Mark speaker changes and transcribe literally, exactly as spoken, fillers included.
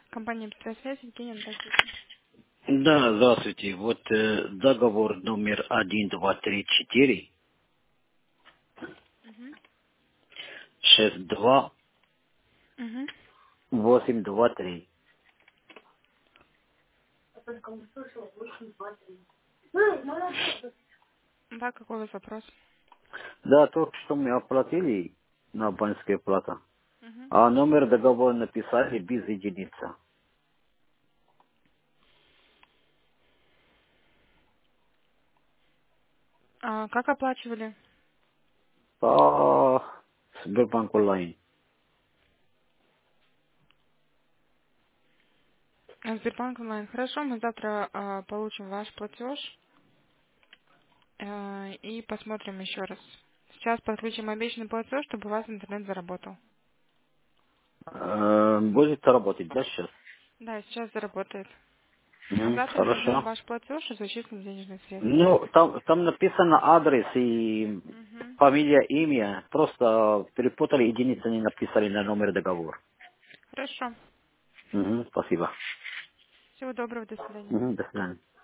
Speaker 1: Компания «Петросвязь», Евгения, здравствуйте.
Speaker 2: Да, здравствуйте. Вот э, договор номер один, два, три, четыре,
Speaker 1: Угу.
Speaker 2: шесть, два,
Speaker 1: Угу.
Speaker 2: восемь, два, три.
Speaker 1: Да, какой у вас вопрос?
Speaker 2: Да, только что мы оплатили на банковская плата,
Speaker 1: Угу.
Speaker 2: а номер договора написали без единицы.
Speaker 1: А как оплачивали?
Speaker 2: По Сбербанк онлайн.
Speaker 1: А, Сбербанк онлайн. Хорошо, мы завтра а, получим ваш платеж а, и посмотрим еще раз. Сейчас подключим обещанный платеж, чтобы у вас интернет заработал.
Speaker 2: Э, будет работать, да, сейчас?
Speaker 1: Да, сейчас заработает. А
Speaker 2: Мгм,
Speaker 1: завтра возьмем
Speaker 2: хорошо.
Speaker 1: ваш платеж и зачислим денежные средства.
Speaker 2: Ну, там, там написано адрес и
Speaker 1: Угу.
Speaker 2: фамилия, имя. Просто перепутали, единицы не написали на номер договора.
Speaker 1: Хорошо.
Speaker 2: Мгм, спасибо.
Speaker 1: Всего доброго, до свидания.
Speaker 2: Мгм, до свидания.